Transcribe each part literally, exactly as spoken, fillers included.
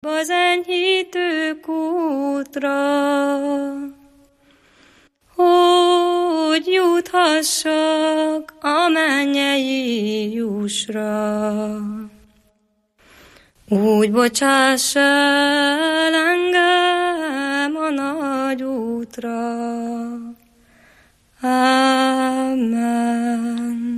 Az enyhítő kútra, hogy juthassak a mennyei jussra. Úgy bocsáss el engem a nagy útra. Amen.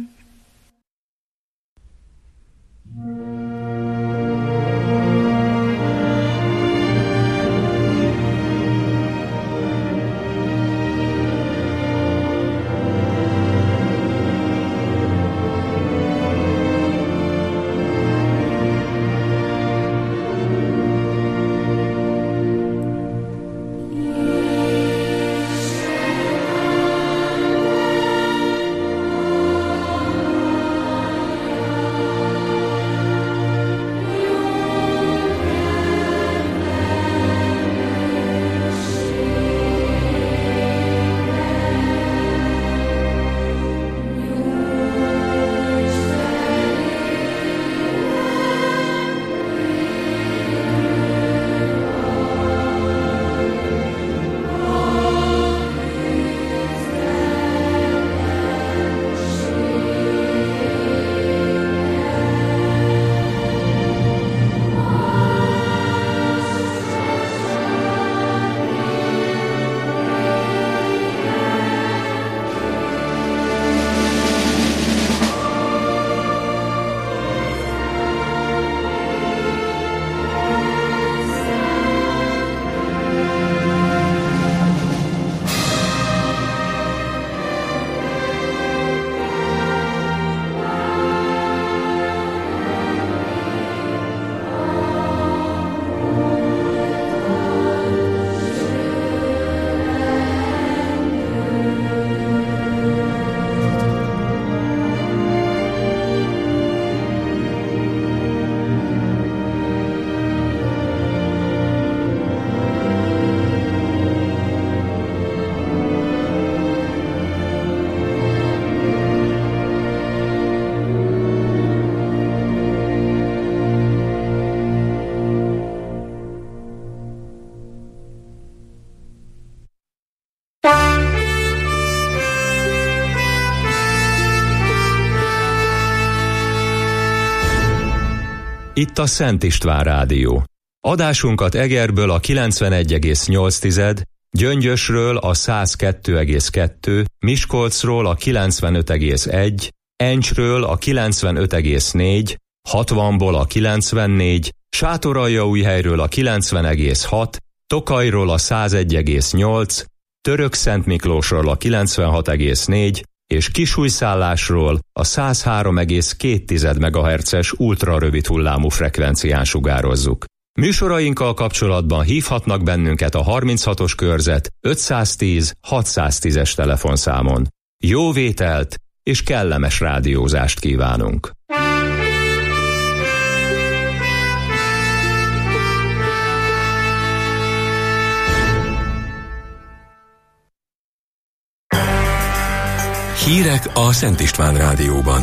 Itt a Szent István Rádió. Adásunkat Egerből a kilencvenegy egész nyolc, Gyöngyösről a száz kettő egész kettő, Miskolcról a kilencvenöt egész egy, Encsről a kilencvenöt egész négy, hatvanból a kilencvennégy, Sátoraljaújhelyről a kilencven egész hat, Tokajról a száz egy egész nyolc, Törökszentmiklósról a kilencvenhat egész négy, és Kisújszállásról a száz három egész két megahertzes ultrarövid hullámú frekvencián sugározzuk. Műsorainkkal kapcsolatban hívhatnak bennünket a harminchatos körzet ötszáztíz hatszáztízes telefonszámon. Jó vételt és kellemes rádiózást kívánunk! Hírek a Szent István Rádióban.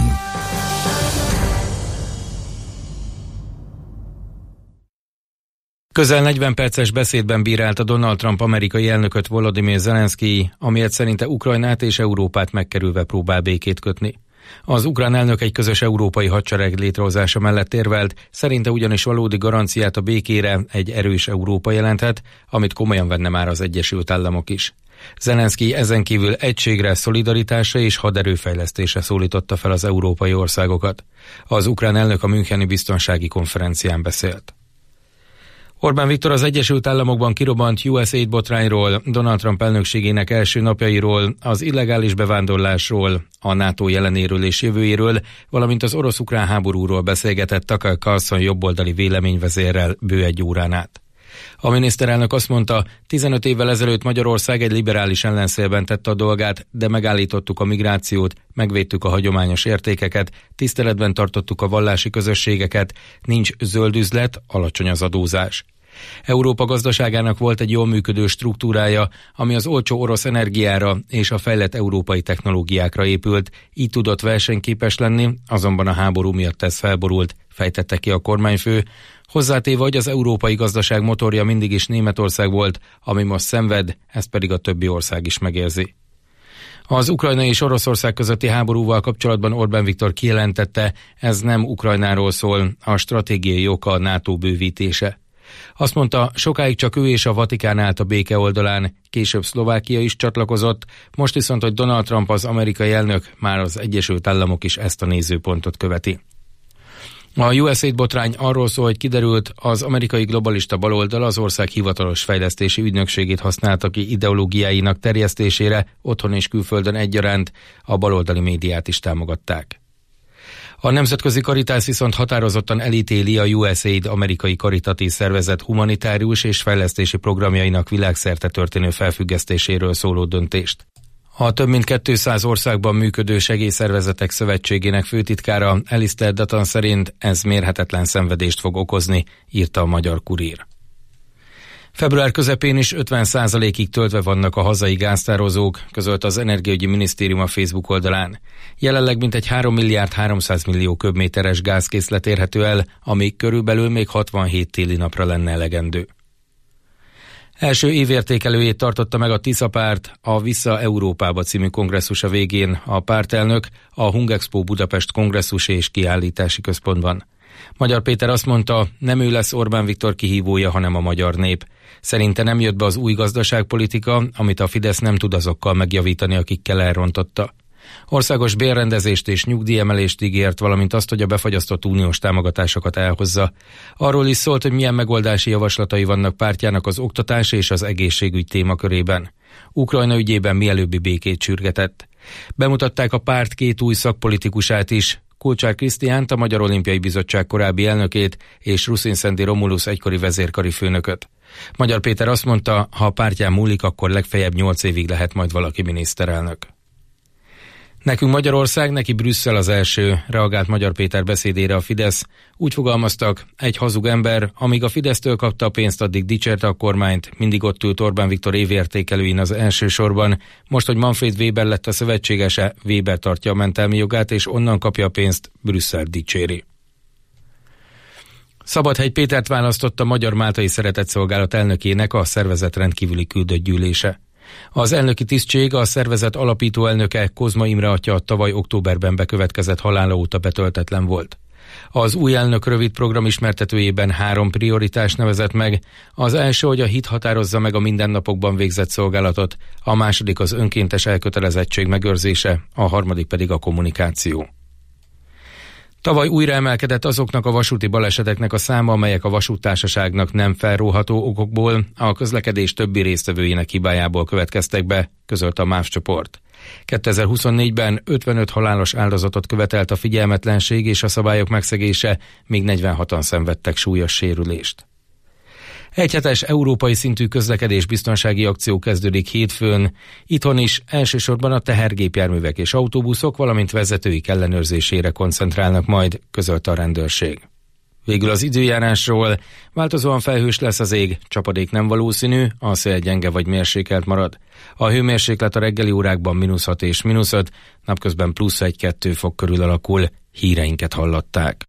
Közel negyven perces beszédben bírálta Donald Trump amerikai elnököt Volodymyr Zelenszkij, amiért szerinte Ukrajnát és Európát megkerülve próbál békét kötni. Az ukrán elnök egy közös európai hadsereg létrehozása mellett érvelt, szerinte ugyanis valódi garanciát a békére egy erős Európa jelenthet, amit komolyan venne már az Egyesült Államok is. Zelenszkij ezen kívül egységre, szolidaritásra és haderőfejlesztésre szólította fel az európai országokat. Az ukrán elnök a müncheni biztonsági konferencián beszélt. Orbán Viktor az Egyesült Államokban kirobbant U S A I D botrányról, Donald Trump elnökségének első napjairól, az illegális bevándorlásról, a NATO jelenéről és jövőjéről, valamint az orosz-ukrán háborúról beszélgetett Tucker Carlson jobboldali véleményvezérrel bő egy órán át. A miniszterelnök azt mondta, tizenöt évvel ezelőtt Magyarország egy liberális ellenszélben tette a dolgát, de megállítottuk a migrációt, megvédtük a hagyományos értékeket, tiszteletben tartottuk a vallási közösségeket, nincs zöld üzlet, alacsony az adózás. Európa gazdaságának volt egy jól működő struktúrája, ami az olcsó orosz energiára és a fejlett európai technológiákra épült, így tudott versenyképes lenni, azonban a háború miatt ez felborult, fejtette ki a kormányfő, hozzátéve, hogy az európai gazdaság motorja mindig is Németország volt, ami most szenved, ezt pedig a többi ország is megérzi. Az ukrajnai és Oroszország közötti háborúval kapcsolatban Orbán Viktor kijelentette, ez nem Ukrajnáról szól, a stratégiai oka a NATO bővítése. Azt mondta, sokáig csak ő és a Vatikán állt a béke oldalán, később Szlovákia is csatlakozott, most viszont, hogy Donald Trump az amerikai elnök, már az Egyesült Államok is ezt a nézőpontot követi. A U S A I D botrány arról szól, hogy kiderült, az amerikai globalista baloldal az ország hivatalos fejlesztési ügynökségét használta ki ideológiáinak terjesztésére, otthon és külföldön egyaránt, a baloldali médiát is támogatták. A Nemzetközi Caritas viszont határozottan elítéli a U S A I D amerikai karitatív szervezet humanitárius és fejlesztési programjainak világszerte történő felfüggesztéséről szóló döntést. A több mint kétszáz országban működő segélyszervezetek szövetségének főtitkára Alistair Dutton szerint ez mérhetetlen szenvedést fog okozni, írta a Magyar Kurír. Február közepén is ötven százalékig töltve vannak a hazai gáztározók, közölt az Energiaügyi Minisztérium a Facebook oldalán. Jelenleg mintegy három milliárd háromszáz millió köbméteres gázkészlet érhető el, ami körülbelül még hatvanhét téli napra lenne elegendő. Első évértékelőjét tartotta meg a Tisza párt a Vissza Európába című kongresszusa végén a pártelnök a Hungexpo Budapest kongresszusi és kiállítási központban. Magyar Péter azt mondta, nem ő lesz Orbán Viktor kihívója, hanem a magyar nép. Szerinte nem jött be az új gazdaságpolitika, amit a Fidesz nem tud azokkal megjavítani, akikkel elrontotta. Országos bérrendezést és nyugdíjemelést ígért, valamint azt, hogy a befagyasztott uniós támogatásokat elhozza. Arról is szólt, hogy milyen megoldási javaslatai vannak pártjának az oktatás és az egészségügy témakörében. Ukrajna ügyében mielőbbi békét sürgetett. Bemutatták a párt két új szakpolitikusát is, Kulcsár Krisztiánt, a Magyar Olimpiai Bizottság korábbi elnökét, és Ruszin-Szendi Romulusz egykori vezérkari főnököt. Magyar Péter azt mondta, ha a pártján múlik, akkor legfeljebb nyolc évig lehet majd valaki miniszterelnök. Nekünk Magyarország, neki Brüsszel az első, reagált Magyar Péter beszédére a Fidesz. Úgy fogalmaztak, egy hazug ember, amíg a Fidesztől kapta a pénzt, addig dicsérte a kormányt, mindig ott ült Orbán Viktor évértékelőin az első sorban. Most, hogy Manfred Weber lett a szövetségese, Weber tartja a mentelmi jogát, és onnan kapja a pénzt, Brüsszel dicséri. Szabadhegy Pétert választotta a Magyar Máltai Szeretetszolgálat elnökének a szervezet rendkívüli küldött gyűlése. Az elnöki tisztség a szervezet alapító elnöke Kozma Imre atya tavaly októberben bekövetkezett halála óta betöltetlen volt. Az új elnök rövid program ismertetőjében három prioritást nevezett meg. Az első, hogy a hit határozza meg a mindennapokban végzett szolgálatot, a második az önkéntes elkötelezettség megőrzése, a harmadik pedig a kommunikáció. Tavaly újra emelkedett azoknak a vasúti baleseteknek a száma, amelyek a vasúttársaságnak nem felróható okokból, a közlekedés többi résztvevőjének hibájából következtek be, közölte a MÁV csoport. kétezer-huszonnégyben ötvenöt halálos áldozatot követelt a figyelmetlenség és a szabályok megszegése, míg negyvenhatan szenvedtek súlyos sérülést. Egyhetes európai szintű közlekedés-biztonsági akció kezdődik hétfőn. Itthon is elsősorban a tehergépjárművek és autóbuszok, valamint vezetőik ellenőrzésére koncentrálnak majd, közölte a rendőrség. Végül az időjárásról: változóan felhős lesz az ég, csapadék nem valószínű, a szél gyenge vagy mérsékelt marad. A hőmérséklet a reggeli órákban mínusz hat és mínusz öt, napközben plusz egy-kettő fok körül alakul. Híreinket hallották.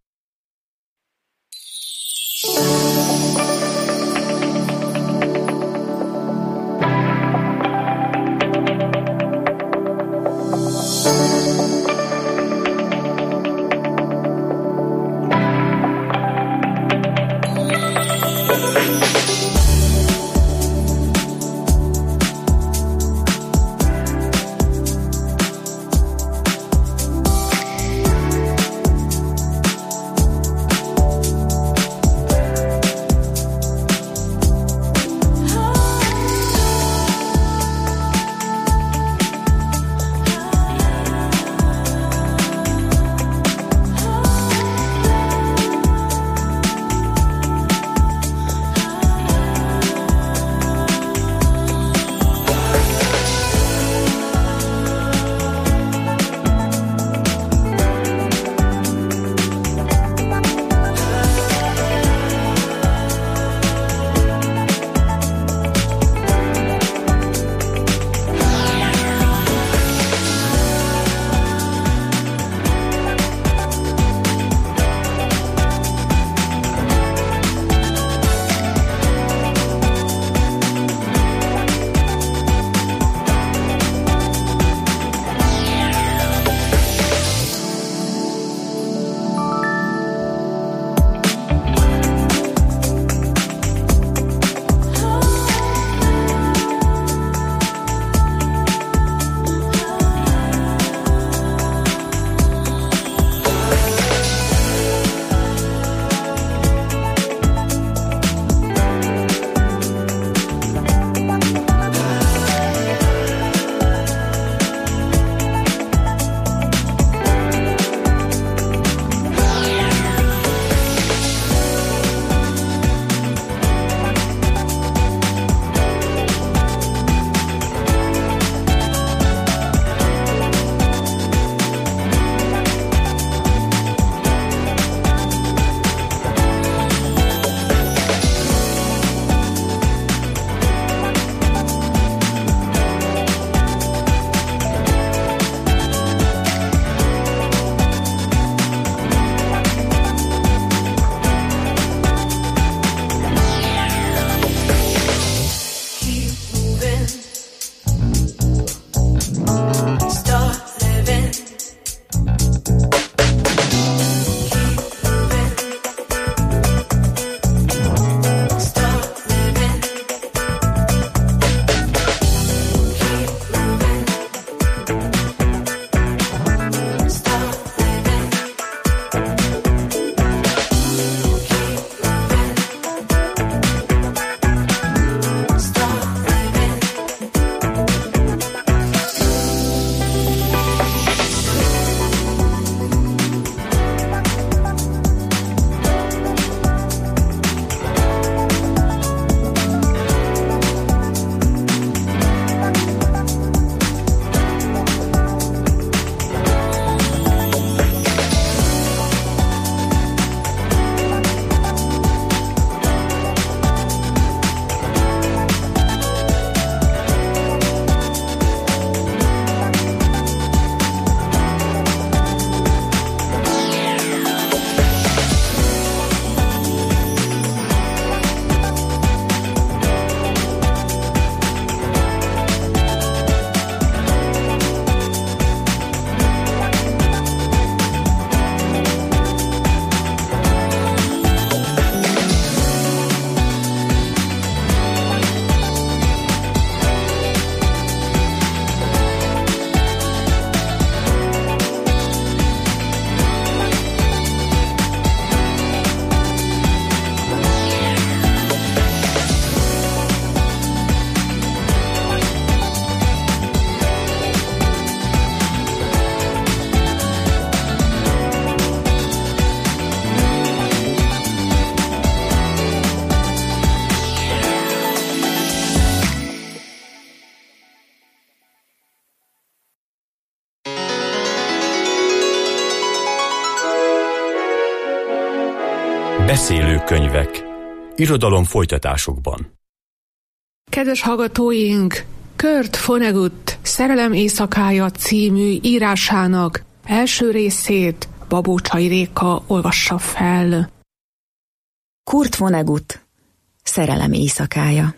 Beszélőkönyvek. Irodalom folytatásokban. Kedves hallgatóink, Kurt Vonnegut Szerelem éjszakája című írásának első részét Babócsai Réka olvassa fel. Kurt Vonnegut Szerelem éjszakája.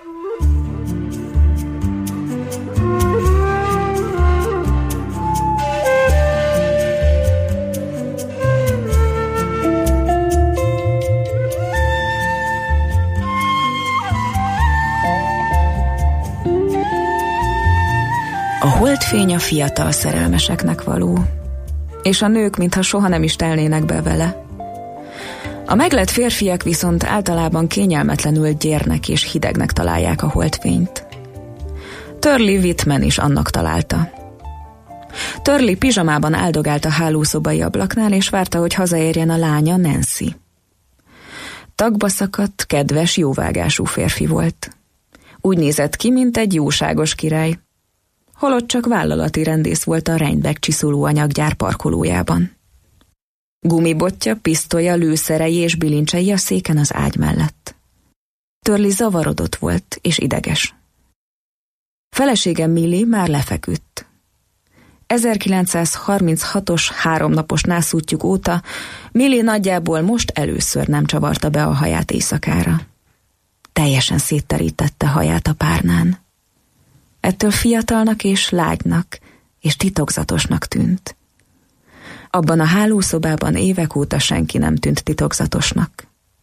A holdfény a fiatal szerelmeseknek való, és a nők mintha soha nem is telnének be vele. A meglett férfiak viszont általában kényelmetlenül gyérnek és hidegnek találják a holdfényt. Turley Whitman is annak találta. Turley pizsamában áldogált a hálószobai ablaknál, és várta, hogy hazaérjen a lánya, Nancy. Tagba szakadt, kedves, jóvágású férfi volt. Úgy nézett ki, mint egy jóságos király, holott csak vállalati rendész volt a Rhinebeck csiszolóanyaggyár parkolójában. Gumibotja, pisztolya, lőszerei és bilincsei a széken az ágy mellett. Turley zavarodott volt és ideges. Felesége Millie már lefeküdt. ezerkilencszázharminchatos háromnapos nászútjuk óta Millie nagyjából most először nem csavarta be a haját éjszakára. Teljesen szétterítette haját a párnán. Ettől fiatalnak és lágynak és titokzatosnak tűnt. Abban a hálószobában évek óta senki nem tűnt titokzatosnak.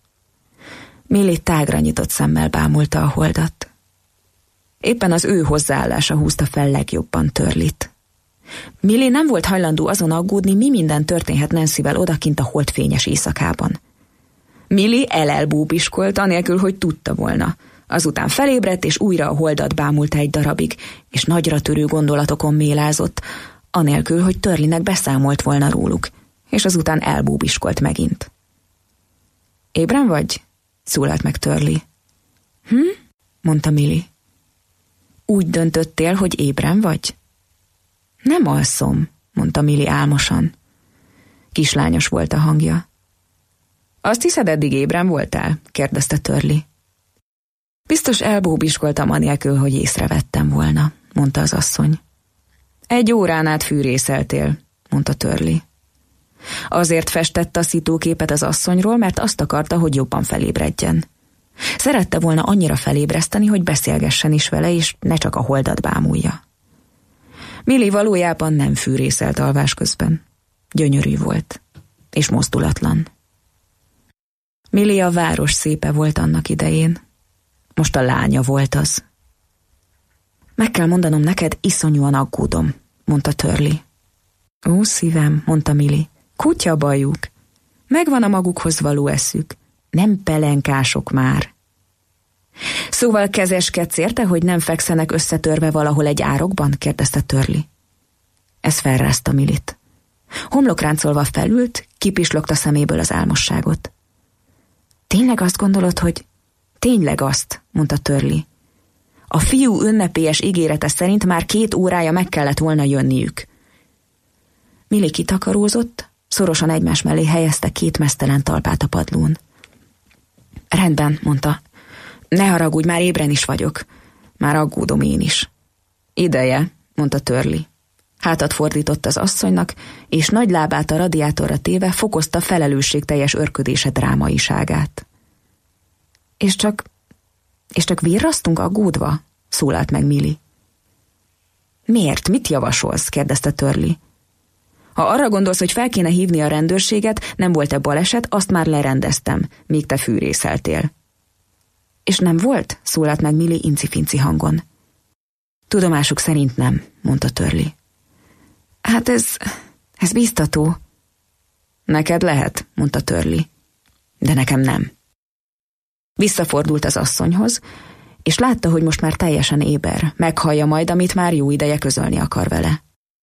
Millie tágra nyitott szemmel bámulta a holdat. Éppen az ő hozzáállása húzta fel legjobban Turleyt. Millie nem volt hajlandó azon aggódni, mi minden történhet Nancyvel odakint a holdfényes éjszakában. Millie elelbúbiskolt, anélkül, hogy tudta volna. Azután felébredt, és újra a holdat bámulta egy darabig, és nagyra törő gondolatokon mélázott, anélkül, hogy Turleynek beszámolt volna róluk, és azután elbúbiskolt megint. Ébren vagy? Szólalt meg Turley. Hm? Mondta Millie. Úgy döntöttél, hogy ébren vagy? Nem alszom, mondta Millie álmosan. Kislányos volt a hangja. Azt hiszed, eddig ébren voltál? Kérdezte Turley. Biztos elbóbiskoltam anélkül, hogy észrevettem volna, mondta az asszony. Egy órán át fűrészeltél, mondta Turley. Azért festett taszítóképet az asszonyról, mert azt akarta, hogy jobban felébredjen. Szerette volna annyira felébreszteni, hogy beszélgessen is vele, és ne csak a holdat bámulja. Millie valójában nem fűrészelt alvás közben. Gyönyörű volt, és mozdulatlan. Millie a város szépe volt annak idején. Most a lánya volt az. Meg kell mondanom neked, iszonyúan aggódom, mondta Turley. Ó, szívem, mondta Millie, kutya bajuk. Megvan a magukhoz való eszük. Nem pelenkások már. Szóval kezeskedsz érte, hogy nem fekszenek összetörve valahol egy árokban? Kérdezte Turley. Ez felrázta Millit. Homlokráncolva felült, kipislogta szeméből az álmosságot. Tényleg azt gondolod, hogy... Tényleg azt, mondta Turley. A fiú ünnepélyes ígérete szerint már két órája meg kellett volna jönniük. Millie kitakarózott, szorosan egymás mellé helyezte két meztelen talpát a padlón. Rendben, mondta. Ne haragudj, már ébren is vagyok. Már aggódom én is. Ideje, mondta Turley. Hátat fordított az asszonynak, és nagy lábát a radiátorra téve fokozta felelősségteljes örködése drámaiságát. És csak... és csak virrasztunk aggódva? Szólalt meg Millie. Miért? Mit javasolsz? Kérdezte Turley. Ha arra gondolsz, hogy fel kéne hívni a rendőrséget, nem volt-e baleset, azt már lerendeztem, míg te fűrészeltél. És nem volt? Szólalt meg Millie incifinci hangon. Tudomásuk szerint nem, mondta Turley. Hát ez... ez biztató. Neked lehet, mondta Turley. De nekem nem. Visszafordult az asszonyhoz, és látta, hogy most már teljesen éber, meghallja majd, amit már jó ideje közölni akar vele.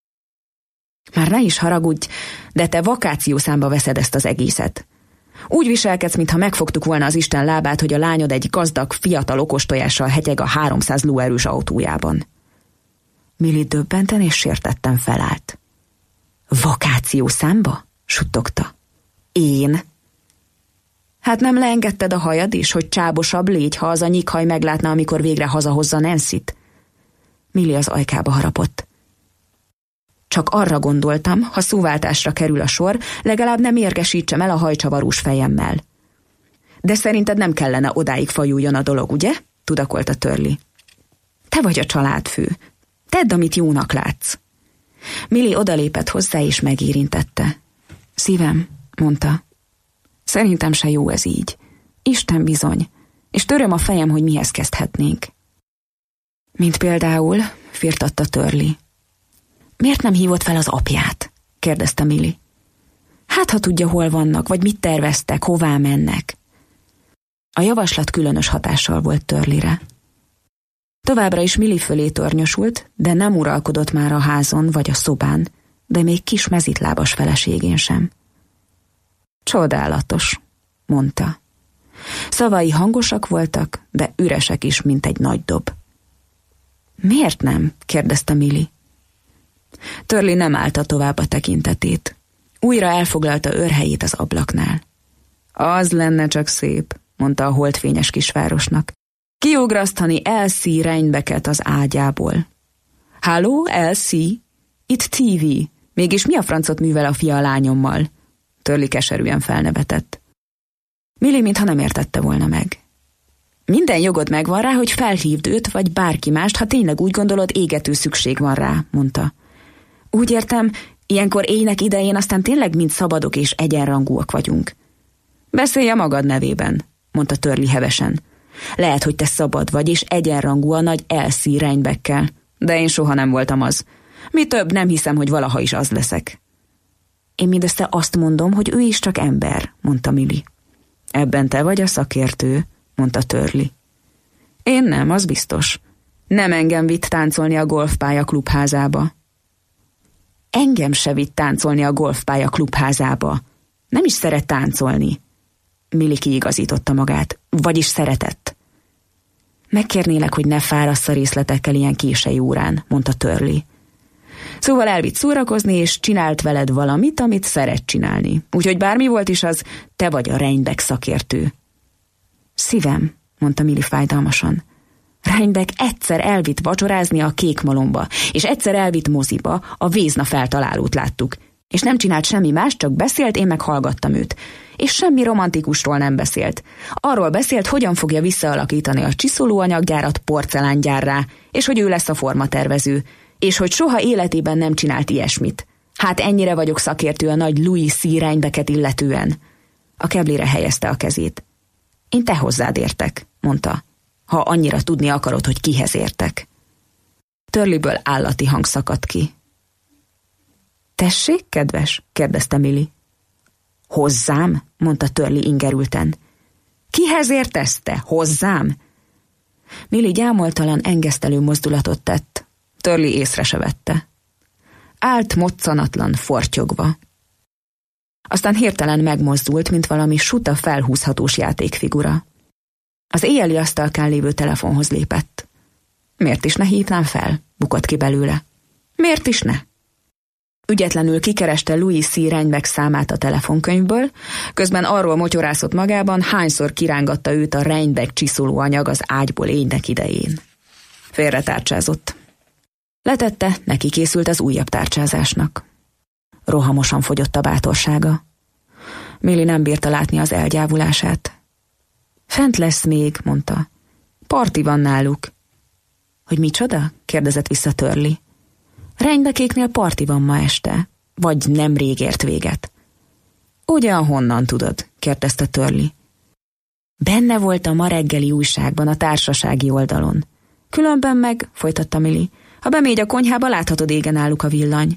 Már ne is haragudj, de te vakációszámba veszed ezt az egészet. Úgy viselkedsz, mintha megfogtuk volna az Isten lábát, hogy a lányod egy gazdag, fiatal okostojással hegyeg a háromszáz lóerős autójában. Millie döbbenten és sértetten felállt. Vakációszámba? Suttogta. Én? Hát nem leengedted a hajad is, hogy csábosabb légy, ha az a nyikhaj meglátna, amikor végre hazahozza Nancyt? Millie az ajkába harapott. Csak arra gondoltam, ha szóváltásra kerül a sor, legalább nem érgesítsem el a hajcsavarós fejemmel. De szerinted nem kellene odáig fajuljon a dolog, ugye? Tudakolta Turley. Te vagy a családfő. Tedd, amit jónak látsz. Millie odalépett hozzá és megérintette. Szívem, mondta. Szerintem se jó ez így. Isten bizony. És töröm a fejem, hogy mihez kezdhetnénk. Mint például, firtatta Turley. Miért nem hívott fel az apját? Kérdezte Millie. Hát, ha tudja, hol vannak, vagy mit terveztek, hová mennek. A javaslat különös hatással volt Turleyre. Továbbra is Millie fölé tornyosult, de nem uralkodott már a házon vagy a szobán, de még kis mezitlábas feleségén sem. Csodálatos, mondta. Szavai hangosak voltak, de üresek is, mint egy nagy dob. Miért nem? kérdezte Millie. Turley nem állta tovább a tekintetét. Újra elfoglalta őrhelyét az ablaknál. Az lenne csak szép, mondta a holdfényes kisvárosnak. Kiugrasztani Elsie Reinbecket az ágyából. Halló, Elsie? Itt té vé. Mégis mi a francot művel a fia a lányommal? Turley keserűen felnevetett. Millie mintha nem értette volna meg. Minden jogod megvan rá, hogy felhívd őt, vagy bárki mást, ha tényleg úgy gondolod, égető szükség van rá, mondta. Úgy értem, ilyenkor éjnek idején aztán tényleg mind szabadok és egyenrangúak vagyunk. Beszélj a magad nevében, mondta Turley hevesen. Lehet, hogy te szabad vagy, és egyenrangú a nagy Elsie Reinbeckkel, de én soha nem voltam az. Mi több, nem hiszem, hogy valaha is az leszek. Én mindössze azt mondom, hogy ő is csak ember, mondta Millie. Ebben te vagy a szakértő, mondta Turley. Én nem, az biztos. Nem engem vitt táncolni a golfpálya klubházába. Engem se vitt táncolni a golfpálya klubházába. Nem is szeret táncolni. Millie kiigazította magát, vagyis szeretett. Megkérnélek, hogy ne fárasssz a részletekkel ilyen késői órán, mondta Turley. Szóval elvitt szórakozni, és csinált veled valamit, amit szeret csinálni. Úgyhogy bármi volt is az, te vagy a Reinbeck szakértő. Szívem, mondta Millie fájdalmasan. Reinbeck egyszer elvitt vacsorázni a Kék Malomba, és egyszer elvitt moziba, a Vézna feltalálót láttuk. És nem csinált semmi más, csak beszélt, én meg hallgattam őt. És semmi romantikusról nem beszélt. Arról beszélt, hogyan fogja visszaalakítani a csiszolóanyaggyárat porcelángyárrá, és hogy ő lesz a formatervező, és hogy soha életében nem csinált ilyesmit. Hát ennyire vagyok szakértő a nagy Louis C. Reinbecket illetően. A keblére helyezte a kezét. Én te hozzád értek, mondta, ha annyira tudni akarod, hogy kihez értek. Turleyből állati hang szakadt ki. Tessék, kedves? kérdezte Millie. Hozzám? mondta Turley ingerülten. Kihez értesz te? Hozzám? Millie gyámoltalan, engesztelő mozdulatot tett. Turley észre se vette. Állt moccanatlan, fortyogva. Aztán hirtelen megmozdult, mint valami suta felhúzhatós játékfigura. Az éjjeli asztalkán lévő telefonhoz lépett. Miért is ne hívnám fel? Bukott ki belőle. Miért is ne? Ügyetlenül kikereste Louis C. Reinbeck számát a telefonkönyvből, közben arról motyorászott magában, hányszor kirángatta őt a Reinbeck csiszolóanyag az ágyból éjnek idején. Félretárcsázott. Letette, neki készült az újabb tárcsázásnak. Rohamosan fogyott a bátorsága. Millie nem bírta látni az elgyávulását. Fent lesz még, mondta. Parti van náluk. Hogy micsoda? kérdezett vissza Turley. Reinbeckéknél parti van ma este, vagy nemrég ért véget. Ugyan honnan tudod? kérdezte Turley. Benne volt a ma reggeli újságban, a társasági oldalon. Különben meg, folytatta Millie, ha bemégy a konyhába, láthatod égen náluk a villany.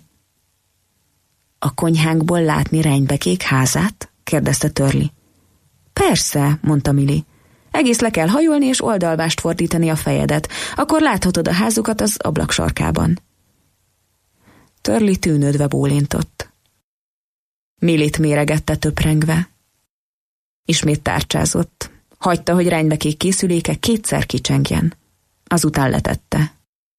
A konyhánkból látni Reinbeckék házát? kérdezte Turley. Persze, mondta Millie. Egész le kell hajolni és oldalvást fordítani a fejedet, akkor láthatod a házukat az ablak sarkában. Turley tűnődve bólintott. Millie-t méregette töprengve. Ismét tárcsázott. Hagyta, hogy Reinbeckék készüléke kétszer kicsengjen. Azután letette.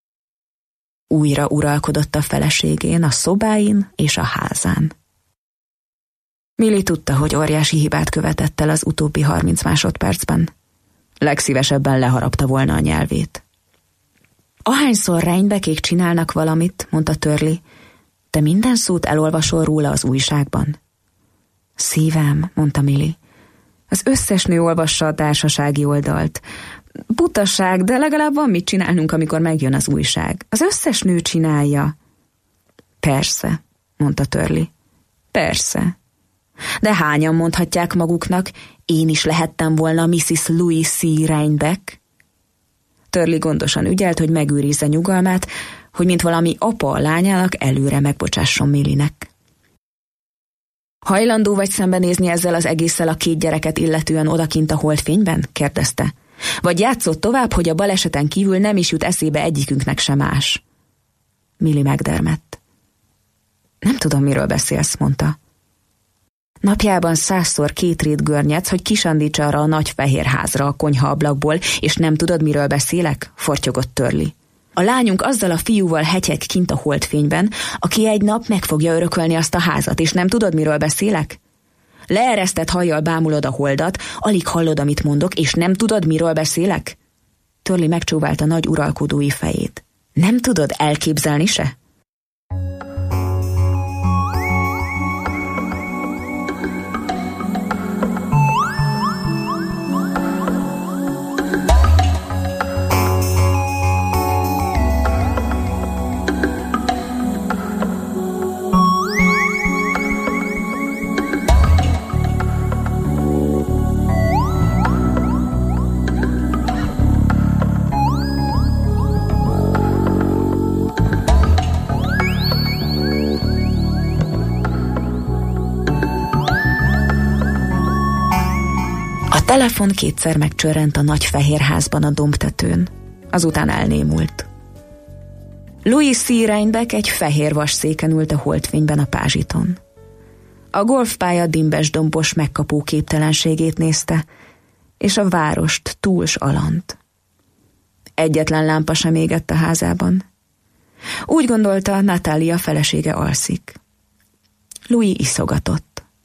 Újra uralkodott a feleségén, a szobáin és a házán. Millie tudta, hogy óriási hibát követett el az utóbbi harminc másodpercben. Legszívesebben leharapta volna a nyelvét. Ahányszor Reinbeckék csinálnak valamit, mondta Turley, te minden szót elolvasol róla az újságban. Szívem, mondta Millie. Az összes nő olvassa a társasági oldalt. Butaság, de legalább van mit csinálnunk, amikor megjön az újság. Az összes nő csinálja. Persze, mondta Turley. Persze. De hányan mondhatják maguknak, én is lehettem volna missus Louise C. Reinbeck? Turley gondosan ügyelt, hogy megőrizze nyugalmát, hogy mint valami apa a lányának előre megbocsásson Millie-nek. Hajlandó vagy szembenézni ezzel az egésszel a két gyereket illetően odakint a holdfényben? Kérdezte. Vagy játszott tovább, hogy a baleseten kívül nem is jut eszébe egyikünknek sem más? Millie megdermedt. Nem tudom, miről beszélsz, mondta. Napjában százszor két rét görnyedsz, hogy kisandítsa arra a nagy fehér házra a konyha ablakból, és nem tudod, miről beszélek? Fortyogott Turley. A lányunk azzal a fiúval hetyeg kint a holdfényben, aki egy nap meg fogja örökölni azt a házat, és nem tudod, miről beszélek? Leeresztett hajjal bámulod a holdat, alig hallod, amit mondok, és nem tudod, miről beszélek? Turley megcsóválta nagy uralkodói fejét. Nem tudod elképzelni se? A telefon kétszer megcsörrent a nagy fehér házban a dombtetőn, azután elnémult. Louise C. Reinbeck egy fehér vasszéken ült a holdfényben a pázsiton. A golfpálya dimbes dombos megkapó képtelenségét nézte, és a várost túls alant. Egyetlen lámpa sem égett a házában. Úgy gondolta, Natália felesége alszik. Louis iszogatott.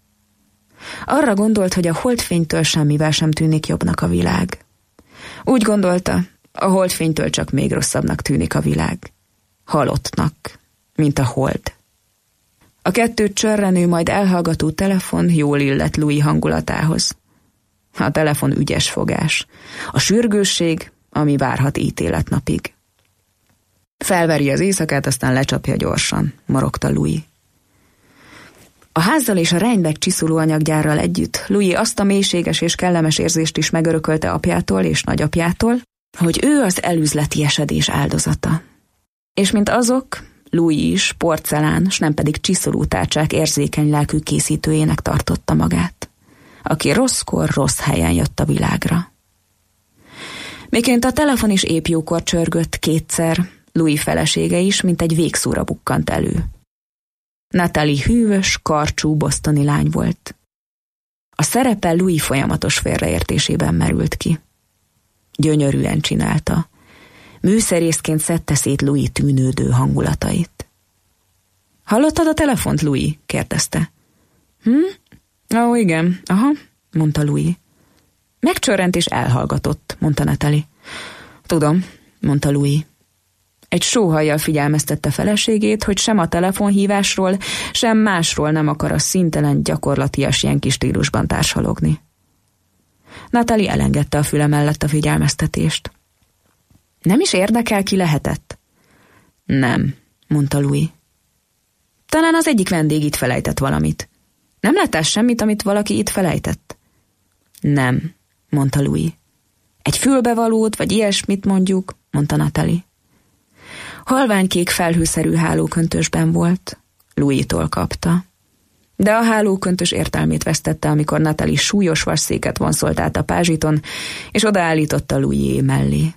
Arra gondolt, hogy a holdfénytől semmivel sem tűnik jobbnak a világ. Úgy gondolta, a holdfénytől csak még rosszabbnak tűnik a világ. Halottnak, mint a hold. A kettőt csörrenő, majd elhallgató telefon jól illett Louis hangulatához. A telefon ügyes fogás. A sürgősség, ami várhat ítéletnapig. Felveri az éjszakát, aztán lecsapja gyorsan, morogta Louis. A házzal és a Reinbeck csiszolóanyaggyárral együtt Louis azt a mélységes és kellemes érzést is megörökölte apjától és nagyapjától, hogy ő az elüzleti esedés áldozata. És mint azok, Louis is porcelán, s nem pedig csiszolótárcsák érzékeny lelkű készítőjének tartotta magát, aki rosszkor rossz helyen jött a világra. Miként a telefon is épp jókor csörgött kétszer, Louis felesége is, mint egy végszóra bukkant elő. Natalie hűvös, karcsú bostoni lány volt. A szerepe Louis folyamatos félreértésében merült ki. Gyönyörűen csinálta. Műszerészként szedte szét Louis tűnődő hangulatait. Hallottad a telefont, Louis? Kérdezte. Hm? Ó, igen, aha, mondta Louis. Megcsörrent és elhallgatott, mondta Natalie. Tudom, mondta Louis. Egy sóhajjal figyelmeztette feleségét, hogy sem a telefonhívásról, sem másról nem akar a színtelen, gyakorlatias jenki stílusban társalogni. Natalie elengedte a füle mellett a figyelmeztetést. Nem is érdekel, ki lehetett? Nem, mondta Louis. Talán az egyik vendég itt felejtett valamit. Nem láttál semmit, amit valaki itt felejtett? Nem, mondta Louis. Egy fülbevalót, vagy ilyesmit mondjuk, mondta Natalie. Halványkék felhőszerű hálóköntösben volt. Louis-tól kapta. De a hálóköntös értelmét vesztette, amikor Natalie súlyos vasszéket vonszolt át a pázsiton, és odaállította Louis mellé.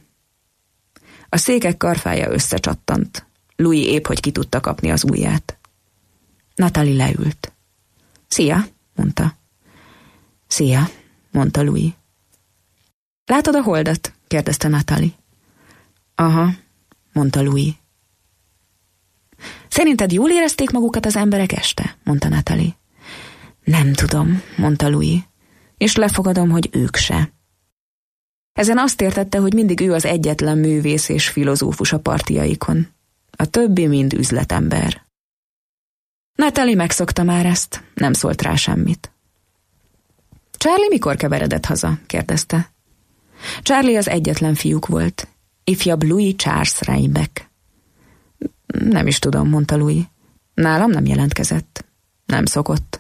A székek karfája összecsattant. Louis épp hogy ki tudta kapni az ujját. Natalie leült. Szia, mondta. Szia, mondta Louis. Látod a holdat? kérdezte Natalie. Aha, mondta Louis. Szerinted jól érezték magukat az emberek este? Mondta Natalie. Nem tudom, mondta Louis, és lefogadom, hogy ők se. Ezen azt értette, hogy mindig ő az egyetlen művész és filozófus a partiaikon. A többi mind üzletember. Natalie megszokta már ezt, nem szólt rá semmit. Charlie mikor keveredett haza? kérdezte. Charlie az egyetlen fiúk volt. Ifjabb Louis Charles Reinbeck. Nem is tudom, mondta Louis. Nálam nem jelentkezett. Nem szokott.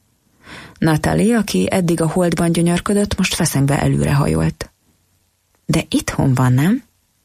Natalie, aki eddig a holdban gyönyörködött, most feszengve előre hajolt. De itthon van, nem?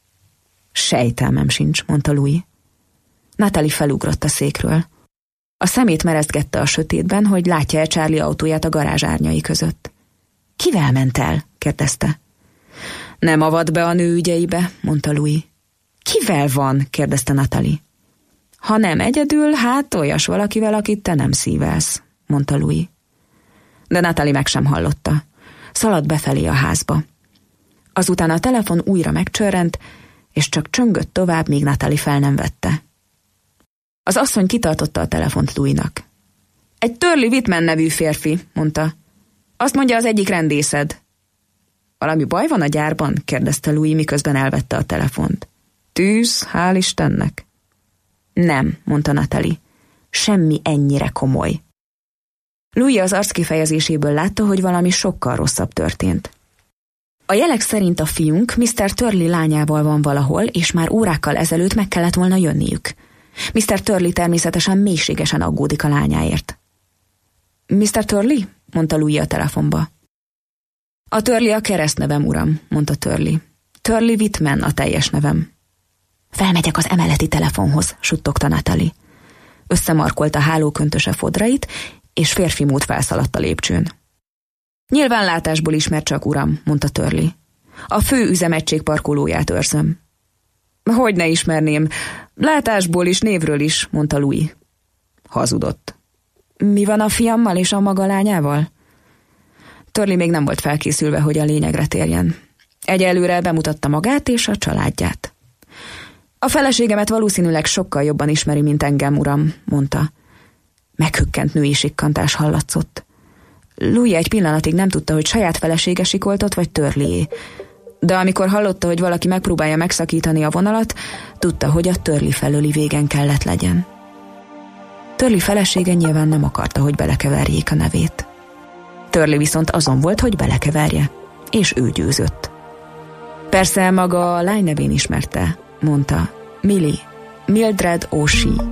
Sejtelmem sincs, mondta Louis. Natalie felugrott a székről. A szemét merezgette a sötétben, hogy látja-e Charlie autóját a garázs árnyai között. Kivel ment el? kérdezte. Nem avat be a nő ügyeibe, mondta Louis. Kivel van? kérdezte Natalie. Ha nem egyedül, hát olyas valakivel, akit te nem szívelsz, mondta Louis. De Natalie meg sem hallotta. Szaladt befelé a házba. Azután a telefon újra megcsörrent, és csak csöngött tovább, míg Natalie fel nem vette. Az asszony kitartotta a telefont Louisnak. Egy Turley Whitman nevű férfi, mondta. Azt mondja, az egyik rendészed. Valami baj van a gyárban? kérdezte Louis, miközben elvette a telefont. Tűz, hál' Istennek. Nem, mondta Natalie. Semmi ennyire komoly. Louis az arckifejezéséből látta, hogy valami sokkal rosszabb történt. A jelek szerint a fiunk miszter Turley lányával van valahol, és már órákkal ezelőtt meg kellett volna jönniük. miszter Turley természetesen mélységesen aggódik a lányáért. miszter Turley? mondta Louis a telefonba. A Turley a keresztnevem, uram, mondta Turley. Turley Whitman a teljes nevem. Felmegyek az emeleti telefonhoz, suttogta Natalie. Összemarkolta hálóköntöse fodrait, és férfi mód felszaladt a lépcsőn. Nyilván látásból ismer csak, uram, mondta Turley. A fő üzemegység parkolóját őrzöm. Hogy ne ismerném, látásból is, névről is, mondta Louis. Hazudott. Mi van a fiammal és a maga lányával? Turley még nem volt felkészülve, hogy a lényegre térjen. Egyelőre bemutatta magát és a családját. A feleségemet valószínűleg sokkal jobban ismeri, mint engem, uram, mondta. Meghökkent női sikkantás hallatszott. Louis egy pillanatig nem tudta, hogy saját felesége sikoltott, vagy Turleyé. De amikor hallotta, hogy valaki megpróbálja megszakítani a vonalat, tudta, hogy a Turley felőli végen kellett legyen. Turley felesége nyilván nem akarta, hogy belekeverjék a nevét. Turley viszont azon volt, hogy belekeverje, és ő győzött. Persze maga a lány nevén ismerte, mondta. Millie, Mildred O'Shea.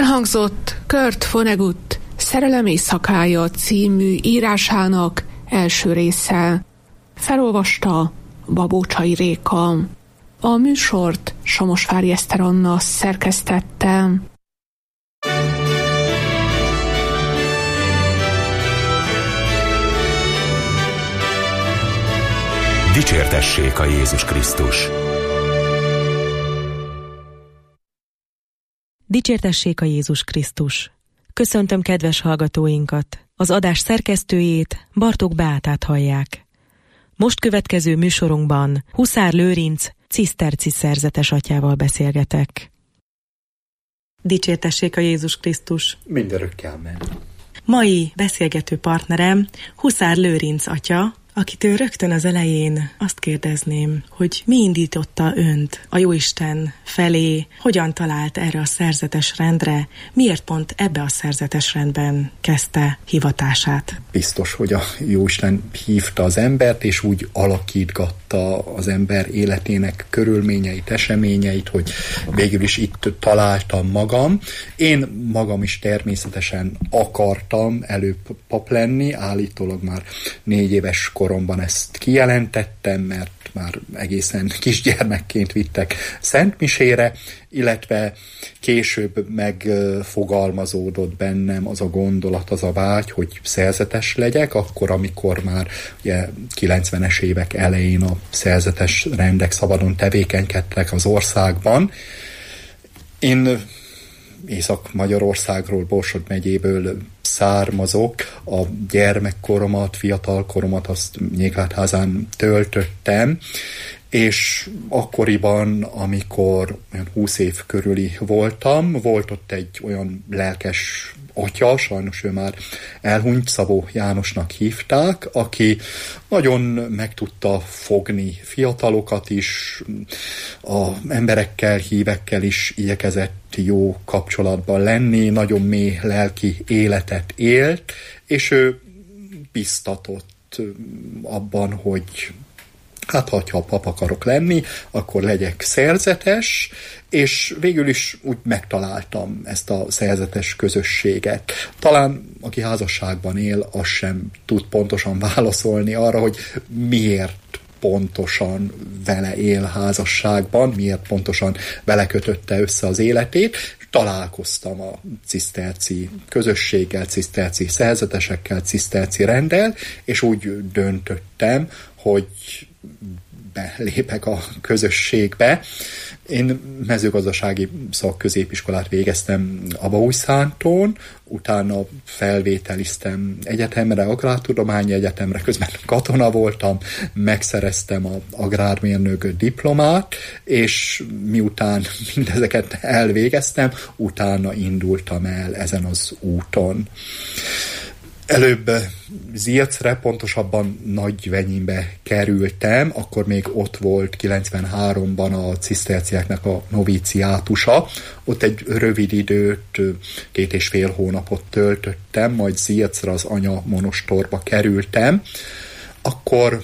Elhangzott Kurt Vonnegut Szerelem éjszakája című írásának első része. Felolvasta Babócsai Réka. A műsort Samosvári Eszter Anna szerkesztette. Dicsértessék a Jézus Krisztus! Dicsértessék a Jézus Krisztus! Köszöntöm kedves hallgatóinkat! Az adás szerkesztőjét, Bartók Beátát hallják. Most következő műsorunkban Huszár Lőrinc ciszterci szerzetes atyával beszélgetek. Dicsértessék a Jézus Krisztus! Mindörökké amen. Mai beszélgető partnerem Huszár Lőrinc atya, akitől rögtön az elején azt kérdezném, hogy mi indította önt a Jóisten felé, hogyan talált erre a szerzetes rendre, miért pont ebbe a szerzetes rendben kezdte hivatását? Biztos, hogy a Jóisten hívta az embert, és úgy alakítgatta az ember életének körülményeit, eseményeit, hogy végül is itt találtam magam. Én magam is természetesen akartam előbb pap lenni, állítólag már négy éves koromban ezt kijelentettem, mert már egészen kisgyermekként vittek szentmisére, illetve később megfogalmazódott bennem az a gondolat, az a vágy, hogy szerzetes legyek, akkor, amikor már ugye kilencvenes évek elején a szerzetes rendek szabadon tevékenykedtek az országban. Én Észak-Magyarországról, Borsod megyéből származok, a gyermekkoromat, fiatalkoromat azt Nyéglátházán töltöttem, és akkoriban, amikor olyan húsz év körüli voltam, volt ott egy olyan lelkes atya, sajnos ő már elhunyt, Szabó Jánosnak hívták, aki nagyon meg tudta fogni fiatalokat is, az emberekkel, hívekkel is igyekezett jó kapcsolatban lenni, nagyon mély lelki életet élt, és ő biztatott abban, hogy hát, ha pap akarok lenni, akkor legyek szerzetes, és végül is úgy megtaláltam ezt a szerzetes közösséget. Talán aki házasságban él, az sem tud pontosan válaszolni arra, hogy miért pontosan vele él házasságban, miért pontosan vele kötötte össze az életét. Találkoztam a ciszterci közösséggel, ciszterci szerzetesekkel, ciszterci renddel, és úgy döntöttem, hogy belépek a közösségbe. Én mezőgazdasági szakközépiskolát végeztem Abaújszántón, utána felvételiztem egyetemre, Agrártudományi Egyetemre, közben katona voltam, megszereztem az agrármérnök diplomát, és miután mindezeket elvégeztem, utána indultam el ezen az úton. Előbb Zircre, pontosabban Nagyvenyinbe kerültem, akkor még ott volt kilencvenháromban a cisztercieknek a novíciátusa. Ott egy rövid időt, két és fél hónapot töltöttem, majd Zircre az anya monostorba kerültem. Akkor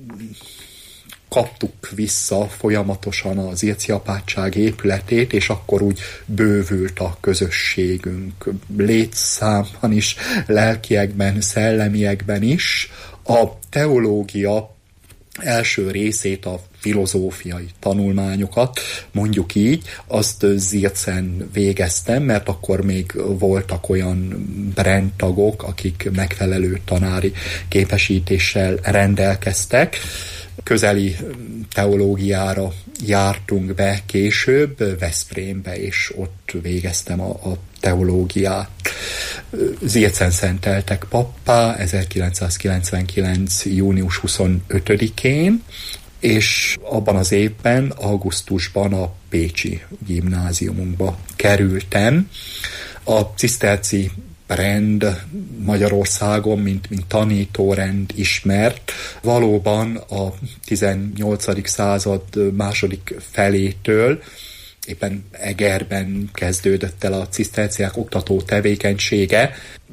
kaptuk vissza folyamatosan az Zirci apátság épületét, és akkor úgy bővült a közösségünk létszámban is, lelkiekben, szellemiekben is. A teológia első részét, a filozófiai tanulmányokat, mondjuk így, azt Zircen végeztem, mert akkor még voltak olyan brandtagok, akik megfelelő tanári képesítéssel rendelkeztek. Közeli teológiára jártunk be később, Veszprémbe, és ott végeztem a, a teológiát. Zircen szenteltek pappá ezerkilencszázkilencvenkilenc. június huszonötödikén, és abban az évben, augusztusban a pécsi gimnáziumunkba kerültem. A ciszterci rend Magyarországon, mint, mint tanítórend ismert, valóban a tizennyolcadik század második felétől éppen Egerben kezdődött el a ciszterciák oktató tevékenysége.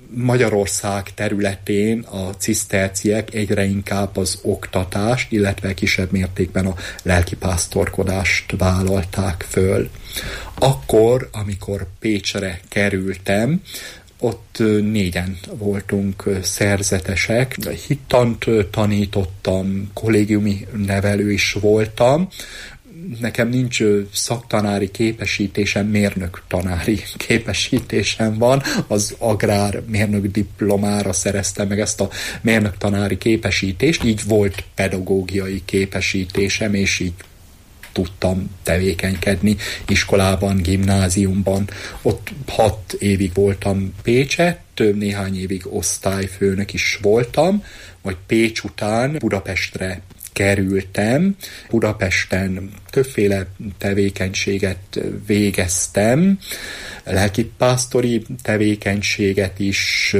Magyarország területén a ciszterciek egyre inkább az oktatást, illetve kisebb mértékben a lelkipásztorkodást vállalták föl. Akkor, amikor Pécsre kerültem, ott négyen voltunk szerzetesek, hittant tanítottam, kollégiumi nevelő is voltam. Nekem nincs szaktanári képesítésem, mérnök tanári képesítésem van. Az agrármérnök diplomára szereztem meg ezt a mérnök tanári képesítést, így volt pedagógiai képesítésem, és így tudtam tevékenykedni iskolában, gimnáziumban. Ott hat évig voltam Pécsett, néhány évig osztályfőnök is voltam, majd Pécs után Budapestre kerültem. Budapesten többféle tevékenységet végeztem, lelkipásztori tevékenységet is,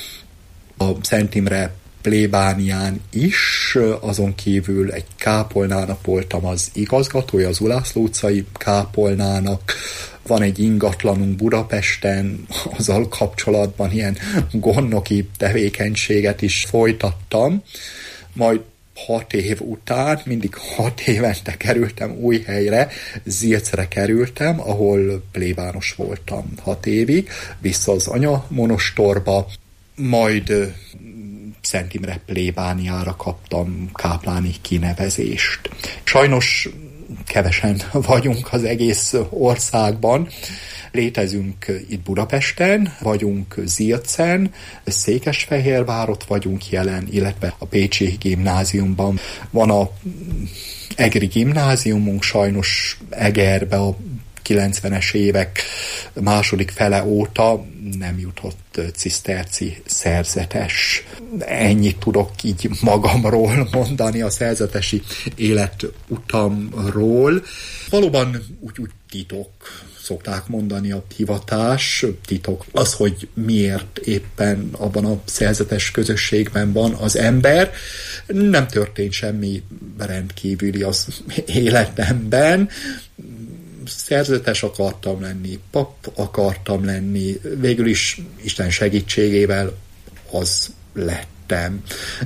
a Szent Imre plébánián is, azon kívül egy kápolnának voltam az igazgatója, az Ulászló utcai kápolnának. Van egy ingatlanunk Budapesten, azzal kapcsolatban ilyen gondnoki tevékenységet is folytattam. Majd hat év után, mindig hat évente kerültem új helyre, Zilcre kerültem, ahol plébános voltam hat évig, vissza az anyamonostorba, majd Szent Imre plébániára kaptam kápláni kinevezést. Sajnos kevesen vagyunk az egész országban. Létezünk itt Budapesten, vagyunk Zilcen, Székesfehérvárot vagyunk jelen, illetve a Pécsi gimnáziumban. Van a egri gimnáziumunk, sajnos Egerbe a kilencvenes évek második fele óta nem jutott ciszterci szerzetes. Ennyit tudok így magamról mondani a szerzetesi életutamról. Valóban úgy, úgy titok, szokták mondani a hivatás, titok az, hogy miért éppen abban a szerzetes közösségben van az ember. Nem történt semmi rendkívüli az életemben. Szerzetes akartam lenni, pap akartam lenni, végül is Isten segítségével az lettem.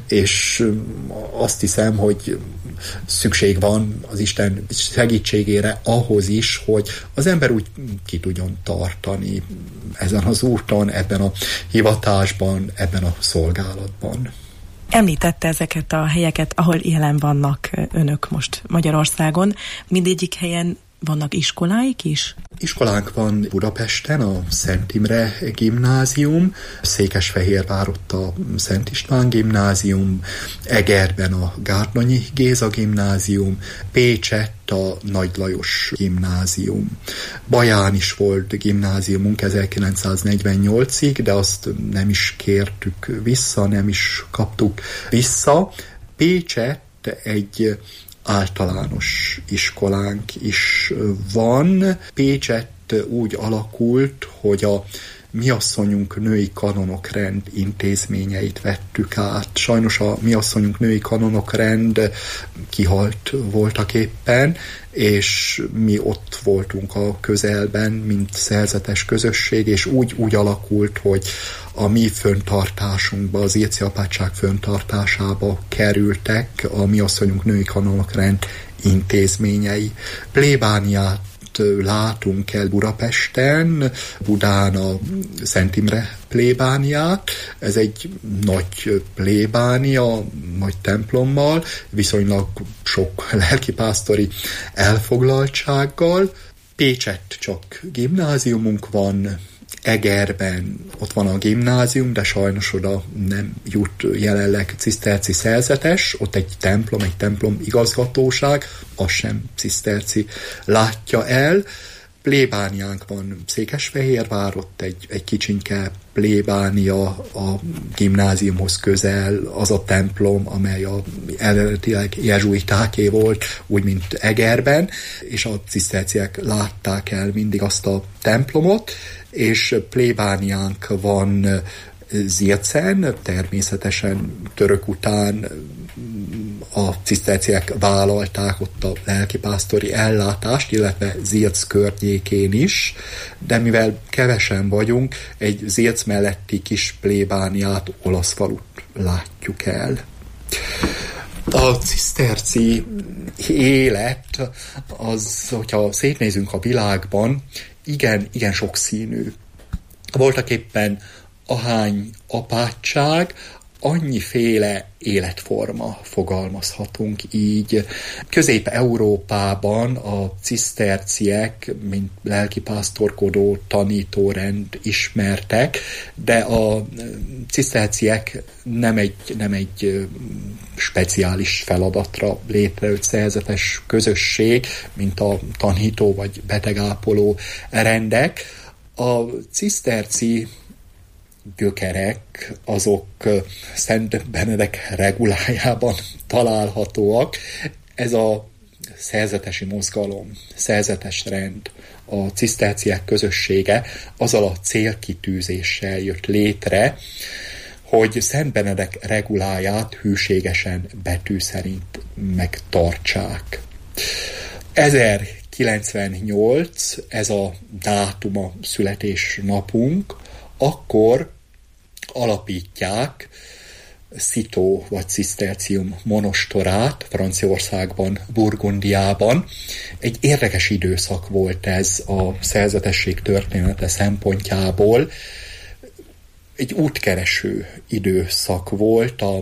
És azt hiszem, hogy szükség van az Isten segítségére ahhoz is, hogy az ember úgy ki tudjon tartani ezen az úton, ebben a hivatásban, ebben a szolgálatban. Említette ezeket a helyeket, ahol jelen vannak önök most Magyarországon. Mindegyik helyen vannak iskoláik is? Iskolánk van Budapesten, a Szent Imre gimnázium, Székesfehérvár ott a Szent István gimnázium, Egerben a Gárdonyi Géza gimnázium, Pécsett a Nagy Lajos gimnázium. Baján is volt gimnáziumunk ezerkilencszáznegyvennyolcig, de azt nem is kértük vissza, nem is kaptuk vissza. Pécsett egy általános iskolánk is van. Pécsett úgy alakult, hogy a miasszonyunk női kanonokrend intézményeit vettük át. Sajnos a miasszonyunk női kanonokrend kihalt voltak éppen, és mi ott voltunk a közelben, mint szerzetes közösség, és úgy, úgy alakult, hogy a mi föntartásunkba, az Zilci apátság föntartásába kerültek a miasszonyunk női kanonokrend intézményei. Plébániát látunk el Budapesten, Budán a Szent Imre plébániát. Ez egy nagy plébánia, nagy templommal, viszonylag sok lelkipásztori elfoglaltsággal. Pécsett csak gimnáziumunk van, Egerben ott van a gimnázium, de sajnos oda nem jut jelenleg ciszterci szerzetes, ott egy templom, egy templom igazgatóság, az sem ciszterci látja el. Plébániánk van Székesfehérvár, ott egy, egy kicsinke plébánia a gimnáziumhoz közel, az a templom, amely a eredetileg jezsuitáké volt, úgy, mint Egerben, és a ciszterciek látták el mindig azt a templomot, és plébániánk van Zilcen, természetesen török után a ciszterciek vállalták ott a lelkipásztori ellátást, illetve Zilc környékén is, de mivel kevesen vagyunk, egy Zilc melletti kis plébániát, olasz falut látjuk el. A ciszterci élet, az, hogyha szétnézünk a világban, igen, igen sokszínű. Voltak éppen ahány apátság, annyiféle életforma, fogalmazhatunk így. Közép-Európában a ciszterciek, mint lelkipásztorkodó, tanítórend ismertek, de a ciszterciek nem egy, nem egy speciális feladatra létrejött szerzetes közösség, mint a tanító vagy betegápoló rendek. A ciszterci gyökerek azok Szent Benedek regulájában találhatóak. Ez a szerzetesi mozgalom, szerzetes rend, a ciszterciek közössége azzal a célkitűzéssel jött létre, hogy Szent Benedek reguláját hűségesen betű szerint megtartsák. ezerkilencvennyolc, ez a dátuma, születésnapunk, akkor alapítják Citeaux vagy Cisztercium monostorát Franciaországban, Burgundiában. Egy érdekes időszak volt ez a szerzetesség története szempontjából. Egy útkereső időszak volt a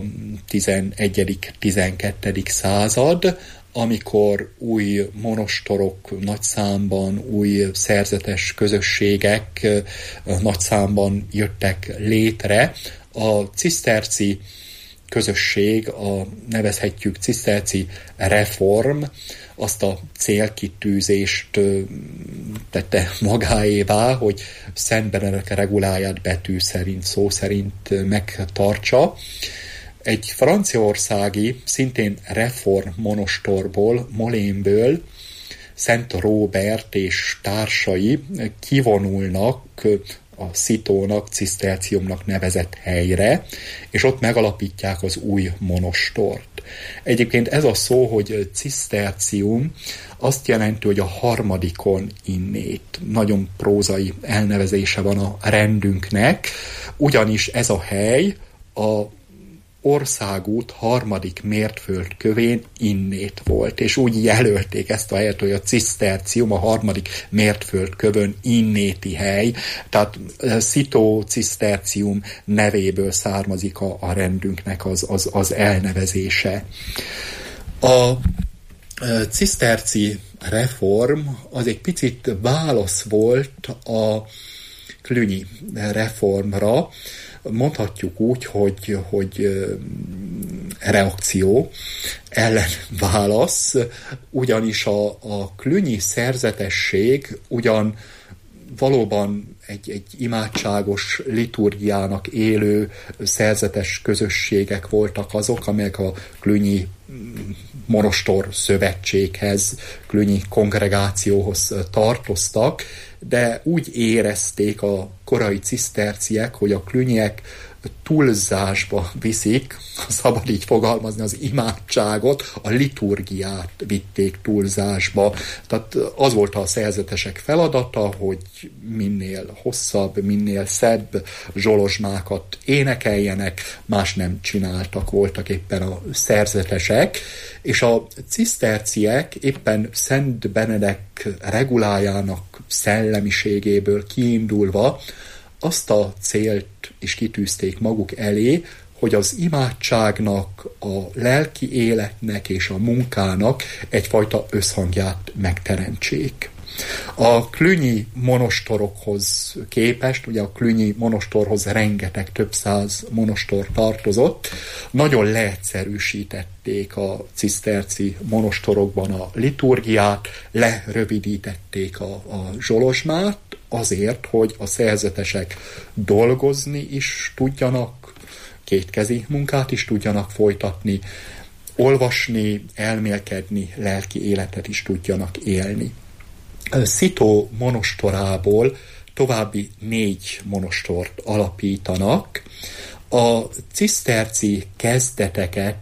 tizenegyedik-tizenkettedik század, amikor új monostorok nagy számban, új szerzetes közösségek nagy számban jöttek létre. A ciszterci közösség, a nevezhetjük ciszterci reform, azt a célkitűzést tette magáévá, hogy Szent Benedek reguláját betű szerint, szó szerint megtartsa. Egy franciaországi, szintén reform monostorból, Molénből Szent Róbert és társai kivonulnak a Citeauxnak, Ciszterciumnak nevezett helyre, és ott megalapítják az új monostort. Egyébként ez a szó, hogy Cisztercium, azt jelenti, hogy a harmadikon innét. Nagyon prózai elnevezése van a rendünknek, ugyanis ez a hely a országút harmadik mértföldkövén innét volt, és úgy jelölték ezt a helyet, hogy a Cisztercium a harmadik mértföldkövön innéti hely, tehát Citeaux Cisztercium nevéből származik a, a rendünknek az, az, az elnevezése. A ciszterci reform az egy picit válasz volt a Cluny reformra, mondhatjuk úgy, hogy, hogy reakció, ellenválasz, ugyanis a, a Cluny szerzetesség ugyan valóban egy, egy imádságos liturgiának élő szerzetes közösségek voltak azok, amelyek a Cluny monostor szövetséghez, Cluny kongregációhoz tartoztak, de úgy érezték a korai ciszterciek, hogy a Clunyek túlzásba viszik, szabad így fogalmazni, az imádságot, a liturgiát vitték túlzásba. Tehát az volt a szerzetesek feladata, hogy minél hosszabb, minél szebb zsolozsmákat énekeljenek, más nem csináltak, voltak éppen a szerzetesek, és a ciszterciek éppen Szent Benedek regulájának szellemiségéből kiindulva azt a célt is kitűzték maguk elé, hogy az imádságnak, a lelki életnek és a munkának egyfajta összhangját megteremtsék. A Cluny monostorokhoz képest, ugye a Cluny monostorhoz rengeteg, több száz monostor tartozott, nagyon leegyszerűsítették a ciszterci monostorokban a liturgiát, lerövidítették a, a zsolozsmát, azért, hogy a szerzetesek dolgozni is tudjanak, kétkezi munkát is tudjanak folytatni, olvasni, elmélkedni, lelki életet is tudjanak élni. Citeaux monostorából további négy monostort alapítanak. A ciszterci kezdeteket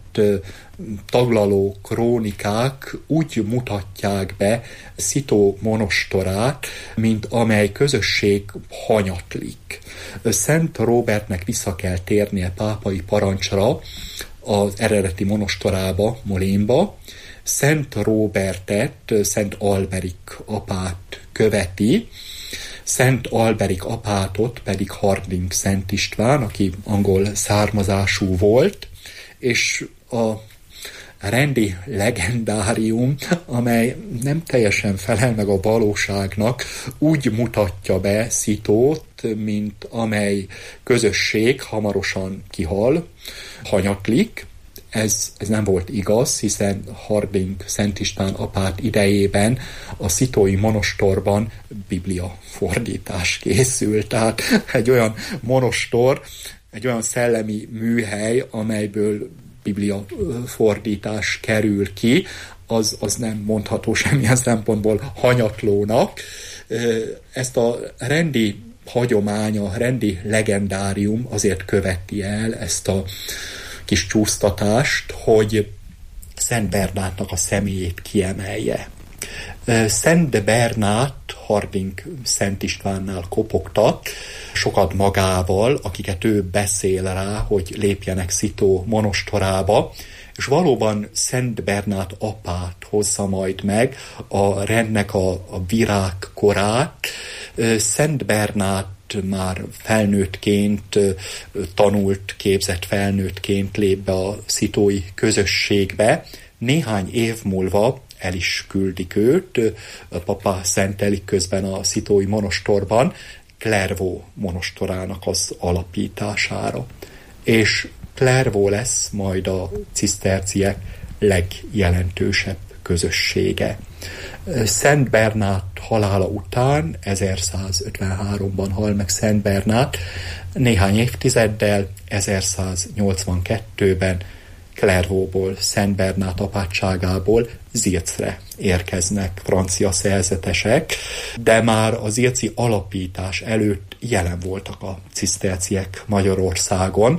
taglaló krónikák úgy mutatják be Citeaux monostorát, mint amely közösség hanyatlik. Szent Róbertnek vissza kell térnie pápai parancsra az eredeti monostorába, Molénba. Szent Róbertet Szent Alberik apát követi, Szent Alberik apátot pedig Harding Szent István, aki angol származású volt, és a rendi legendárium, amely nem teljesen felel meg a valóságnak, úgy mutatja be Citeauxt, mint amely közösség hamarosan kihal, hanyatlik. Ez, ez nem volt igaz, hiszen Harding Szent István apát idejében a Citeaux-i monostorban Biblia fordítás készült. Tehát egy olyan monostor, egy olyan szellemi műhely, amelyből Biblia fordítás kerül ki, az, az nem mondható semmilyen szempontból hanyatlónak. Ezt a rendi hagyomány, a rendi legendárium azért követi el ezt a kis csúsztatást, hogy Szent Bernátnak a személyét kiemelje. Szent Bernát Harding Szent Istvánnál kopogtat, sokat magával, akiket ő beszél rá, hogy lépjenek Citeaux monostorába, és valóban Szent Bernát apát hozza majd meg a rendnek a, a virágkorát. Szent Bernát már felnőttként, tanult, képzett felnőttként lép be a Citeaux-i közösségbe. Néhány év múlva el is küldik őt, a papa szentelik közben a Citeaux-i monostorban, Clairvaux monostorának az alapítására. És Clairvaux lesz majd a ciszterciek legjelentősebb közössége. Szent Bernát halála után, ezerszázötvenháromban hal meg Szent Bernát, néhány évtizeddel, ezerszáznyolcvankettőben Clairvauxból, Szent Bernát apátságából Zircre érkeznek francia szerzetesek, de már az zirci alapítás előtt jelen voltak a ciszterciek Magyarországon.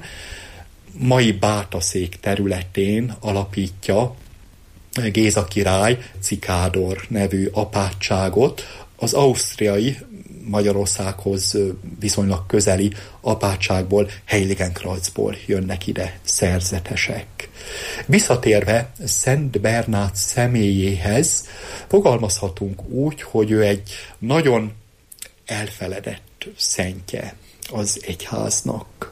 Mai Bátaszék területén alapítja Géza király Cikádor nevű apátságot, az ausztriai Magyarországhoz viszonylag közeli apátságból, Heiligenkreuzból jönnek ide szerzetesek. Visszatérve Szent Bernát személyéhez, fogalmazhatunk úgy, hogy ő egy nagyon elfeledett szentje az egyháznak.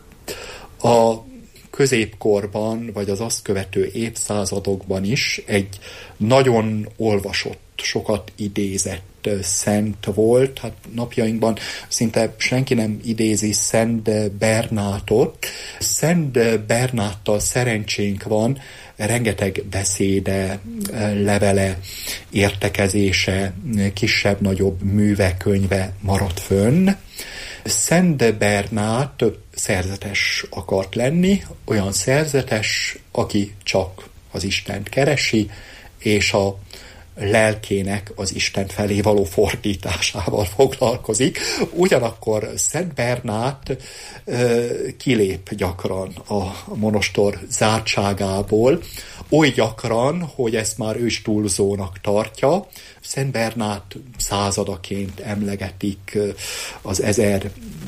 A középkorban, vagy az azt követő évszázadokban is egy nagyon olvasott, sokat idézett szent volt. Hát napjainkban szinte senki nem idézi Szent Bernátot. Szent Bernáttal szerencsénk van, rengeteg beszéde, levele, értekezése, kisebb-nagyobb műve, könyve maradt fönn. Szent Bernát szerzetes akart lenni, olyan szerzetes, aki csak az Istent keresi, és a lelkének az Isten felé való fordításával foglalkozik. Ugyanakkor Szent Bernát ö, kilép gyakran a monostor zártságából, oly gyakran, hogy ezt már ő is túlzónak tartja. Szent Bernát századaként emlegetik az ezer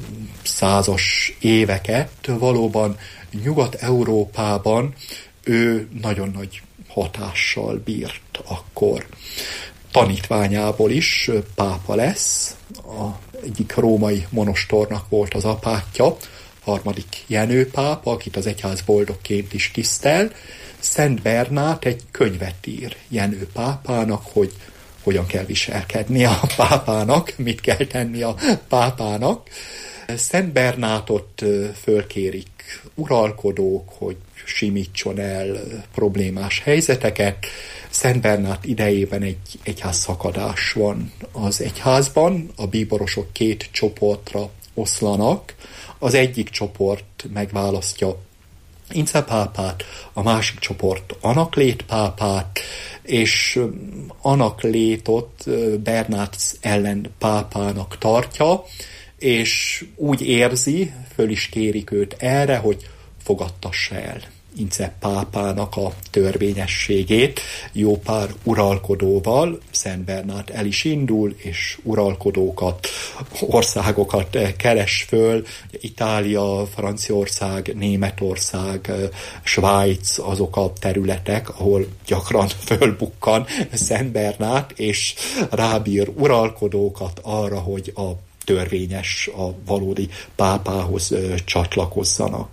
százas éveket. Valóban Nyugat-Európában ő nagyon nagy hatással bírt akkor. Tanítványából is pápa lesz, a egyik római monostornak volt az apátja, harmadik Jenő pápa, akit az egyház boldogként is tisztel. Szent Bernát egy könyvet ír Jenő pápának, hogy hogyan kell viselkedni a pápának, mit kell tenni a pápának. Szent Bernátot fölkérik uralkodók, hogy simítson el problémás helyzeteket. Szent Bernát idejében egy egyház szakadás van az egyházban, a bíborosok két csoportra oszlanak. Az egyik csoport megválasztja Ince pápát, a másik csoport Anaklét pápát, és Anaklétot Bernát ellen pápának tartja, és úgy érzi, föl is kérik őt erre, hogy fogadtassa el Ince pápának a törvényességét. Jó pár uralkodóval Szent Bernát el is indul, és uralkodókat, országokat keres föl. Itália, Franciaország, Németország, Svájc azok a területek, ahol gyakran fölbukkan Szent Bernát, és rábír uralkodókat arra, hogy a törvényes, a valódi pápához ö, csatlakozzanak.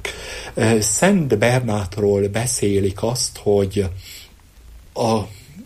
Szent Bernátról beszélik azt, hogy a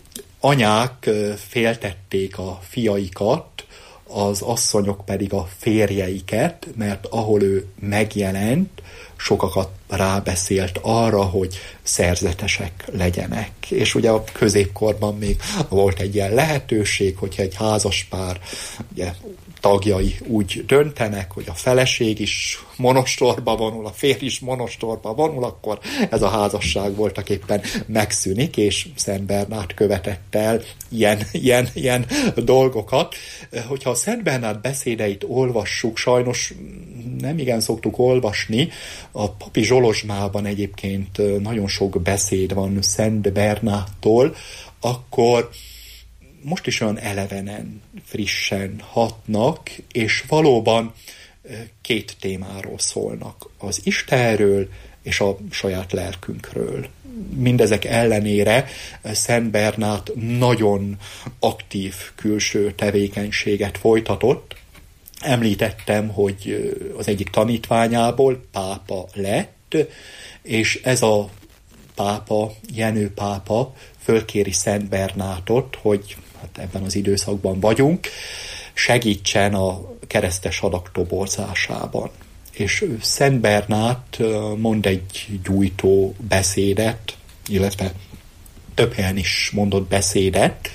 anyák féltették a fiaikat, az asszonyok pedig a férjeiket, mert ahol ő megjelent, sokakat rábeszélt arra, hogy szerzetesek legyenek. És ugye a középkorban még volt egy ilyen lehetőség, hogyha egy házaspár ugye, tagjai úgy döntenek, hogy a feleség is monostorba vonul, a férj is monostorba vonul, akkor ez a házasság voltak éppen megszűnik, és Szent Bernát követett el ilyen, ilyen, ilyen dolgokat. Hogyha a Szent Bernát beszédeit olvassuk, sajnos nem igen szoktuk olvasni, a papi Zsolozsmában egyébként nagyon sok beszéd van Szent Bernáttól, akkor most is olyan elevenen, frissen hatnak, és valóban két témáról szólnak. Az Istenről és a saját lelkünkről. Mindezek ellenére Szent Bernát nagyon aktív külső tevékenységet folytatott. Említettem, hogy az egyik tanítványából pápa lett, és ez a pápa, Jenő pápa fölkéri Szent Bernátot, hogy hát ebben az időszakban vagyunk, segítsen a keresztes hadak toborzásában. És Szent Bernát mond egy gyújtó beszédet, illetve több helyen is mondott beszédet,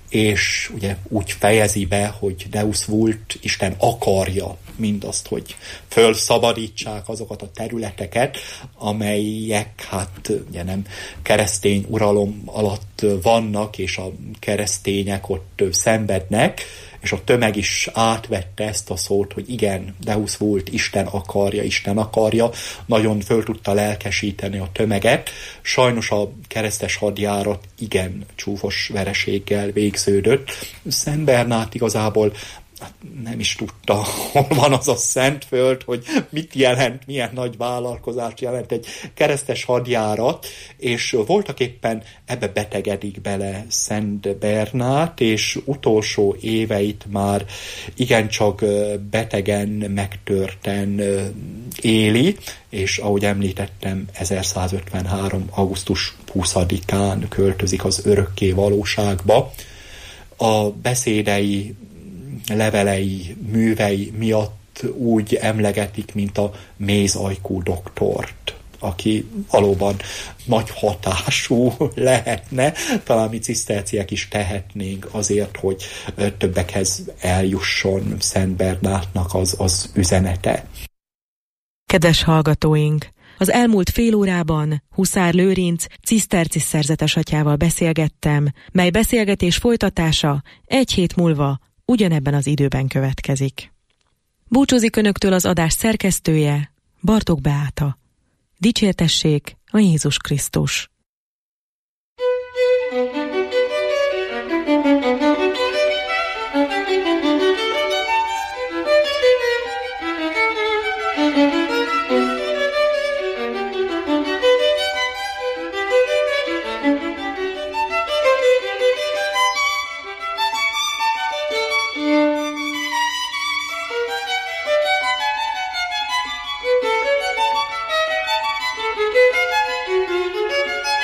és ugye úgy fejezi be, hogy Deus vult, Isten akarja mindazt, hogy fölszabadítsák azokat a területeket, amelyek hát ugye nem keresztény uralom alatt vannak, és a keresztények ott szenvednek, és a tömeg is átvette ezt a szót, hogy igen, Deus vult, Isten akarja, Isten akarja, nagyon föl tudta lelkesíteni a tömeget. Sajnos a keresztes hadjárat igen csúfos vereséggel végződött. Szent Bernát igazából nem is tudta, hol van az a Szentföld, hogy mit jelent, milyen nagy vállalkozást jelent egy keresztes hadjárat, és voltak éppen ebbe betegedik bele Szent Bernát, és utolsó éveit már igencsak betegen, megtörten éli, és ahogy említettem, ezerszázötvenhárom. augusztus huszadikán költözik az örökké valóságba. A beszédei, levelei, művei miatt úgy emlegetik, mint a mézajkú doktort, aki valóban nagy hatású lehetne, talán mi ciszterciek is tehetnénk azért, hogy többekhez eljusson Szent Bernátnak az, az üzenete. Kedves hallgatóink! Az elmúlt fél órában Huszár Lőrinc ciszterci szerzetes atyával beszélgettem, mely beszélgetés folytatása egy hét múlva ugyanebben az időben következik. Búcsúzik önöktől az adás szerkesztője, Bartók Beáta. Dicsértessék a Jézus Krisztus! Thank you.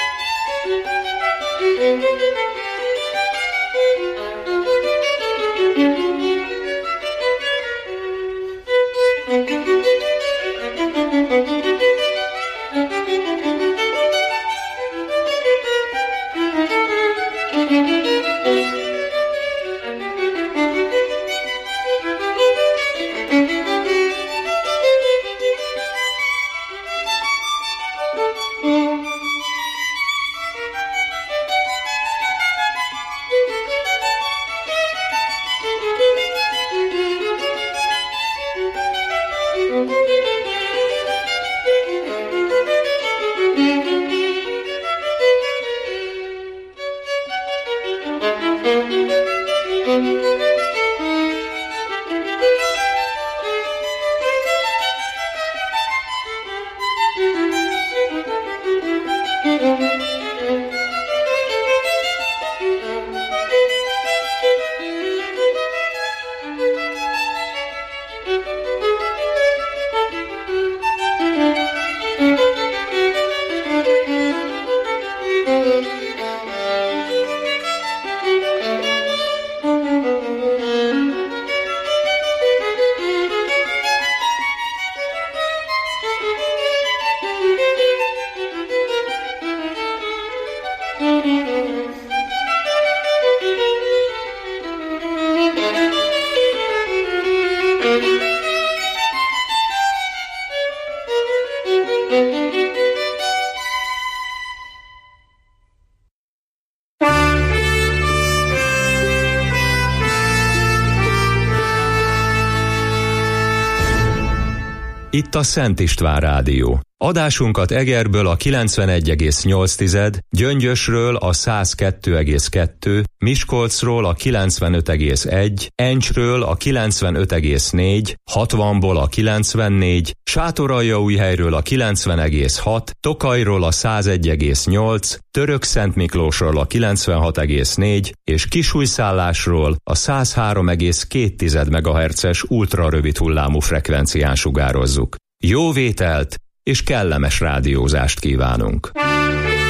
Itt a Szent István Rádió. Adásunkat Egerből a kilencvenegy egész nyolc, Gyöngyösről a száz kettő egész kettő, Miskolcról a kilencvenöt egész egy, Encsről a kilencvenöt egész négy, hatvanból a kilencvennégy, Sátoraljaújhelyről a kilencven egész hat, Tokajról a száz egy egész nyolc, Törökszentmiklósról a kilencvenhat egész négy és Kisújszállásról a száz három egész két megahertzes ultrarövid hullámú frekvencián sugározzuk. Jó vételt és kellemes rádiózást kívánunk!